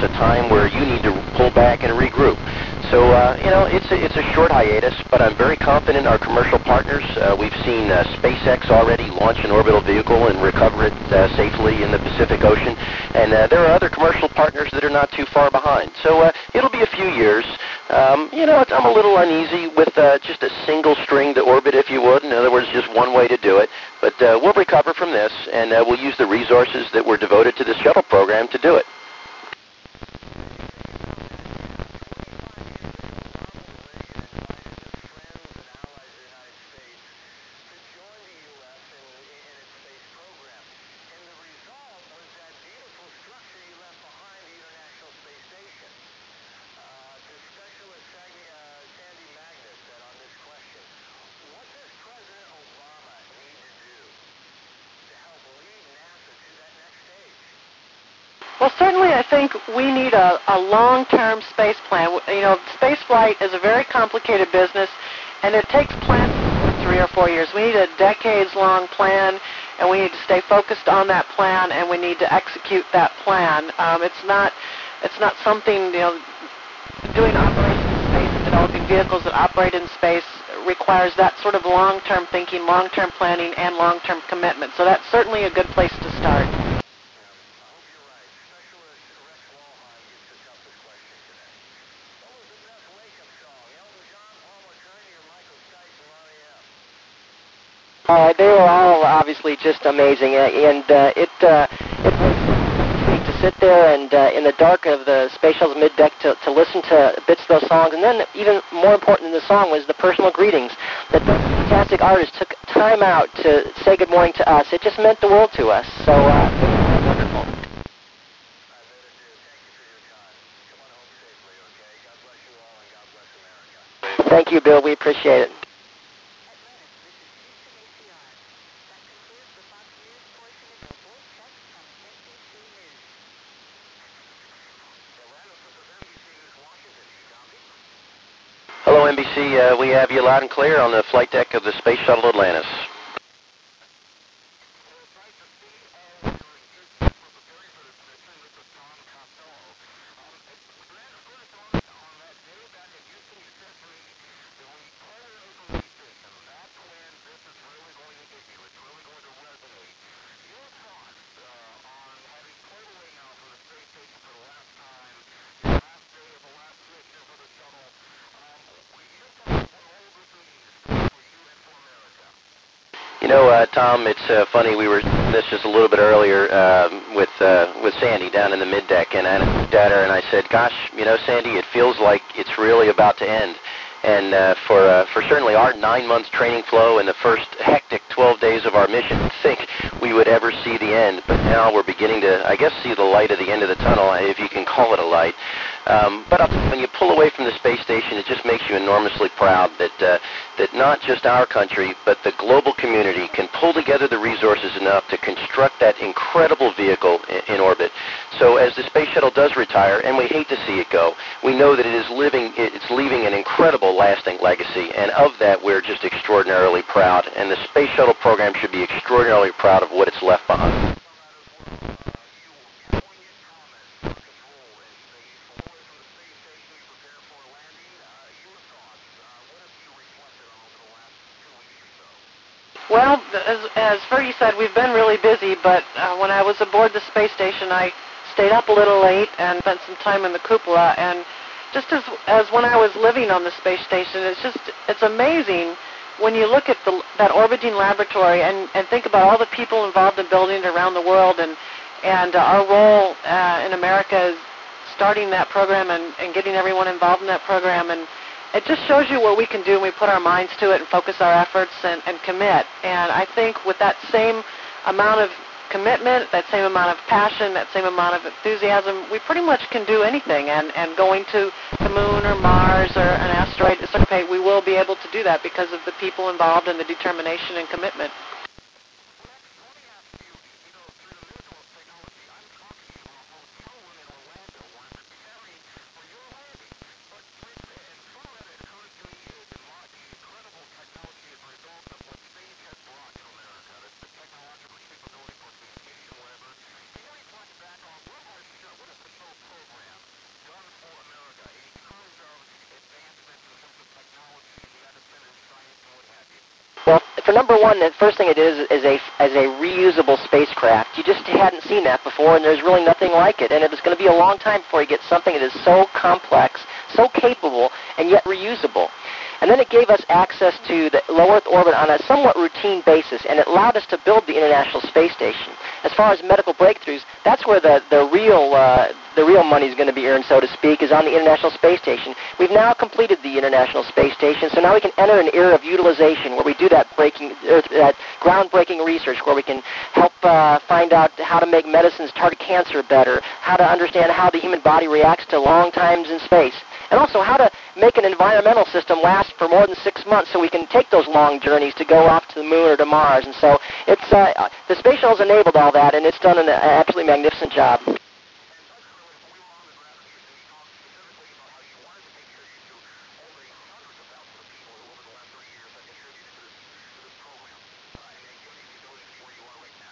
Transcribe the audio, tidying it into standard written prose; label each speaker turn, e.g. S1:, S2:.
S1: a time where you need to pull back and regroup. So, it's a short hiatus, but I'm very confident in our commercial partners. We've seen SpaceX already launch an orbital vehicle and recover it safely in the Pacific Ocean, and there are other commercial partners that are not too far behind. So it'll be a few years. I'm a little uneasy with just a single string to orbit, if you would. In other words, just one way to do it. But we'll recover from this, and we'll use the resources that were devoted to the shuttle program to do it.
S2: Well, certainly I think we need a long-term space plan. Space flight is a very complicated business, and it takes planning for 3 or 4 years. We need a decades-long plan, and we need to stay focused on that plan, and we need to execute that plan. It's not something, doing operations in space, developing vehicles that operate in space requires that sort of long-term thinking, long-term planning, and long-term commitment. So that's certainly a good place to start.
S3: They were all obviously just amazing, and it was to sit there and in the dark of the space shuttle's middeck to listen to bits of those songs, and then even more important than the song was the personal greetings. That the fantastic artist took time out to say good morning to us. It just meant the world to us. So wonderful. Thank you, Bill. We appreciate it.
S1: Hello, NBC. We have you loud and clear on the flight deck of the Space Shuttle Atlantis. Tom, it's funny. We were this just a little bit earlier with Sandy down in the middeck, and I looked at her and I said, "Gosh, Sandy, it feels like it's really about to end." And for certainly our 9 months training flow and the first hectic 12 days of our mission, I think we would ever see the end. But now we're beginning to, I guess, see the light at the end of the tunnel, if you can call it a light. But when you pull away from the space station, it just makes you enormously proud that not just our country, but the global community can pull together the resources enough to construct that incredible vehicle in orbit. So as the space shuttle does retire, and we hate to see it go, we know that it's leaving an incredible lasting legacy, and of that we're just extraordinarily proud, and the space shuttle program should be extraordinarily proud of what it's left behind.
S2: Well, as Fergie said, we've been really busy, but when I was aboard the space station, I stayed up a little late and spent some time in the cupola, and just as when I was living on the space station, it's amazing when you look at that orbiting laboratory and think about all the people involved in building it around the world, and our role in America is starting that program and getting everyone involved in that program, and it just shows you what we can do when we put our minds to it and focus our efforts and commit. And I think with that same amount of commitment, that same amount of passion, that same amount of enthusiasm, we pretty much can do anything. And going to the moon or Mars or an asteroid, we will be able to do that because of the people involved and the determination and commitment.
S4: What is the shuttle program?
S3: So number one, the first thing it is a reusable spacecraft. You just hadn't seen that before, and there's really nothing like it. And it was going to be a long time before you get something that is so complex, so capable, and yet reusable. And then it gave us access to the low Earth orbit on a somewhat routine basis, and it allowed us to build the International Space Station. As far as medical breakthroughs, that's where the real money is going to be earned, so to speak, is on the International Space Station. We've now completed the International Space Station, so now we can enter an era of utilization where we do that groundbreaking research, where we can help find out how to make medicines target cancer better, how to understand how the human body reacts to long times in space, and also how to make an environmental system last for more than 6 months so we can take those long journeys to go off to the moon or to Mars. And so it's the space shuttle's enabled all that, and it's done an absolutely magnificent job.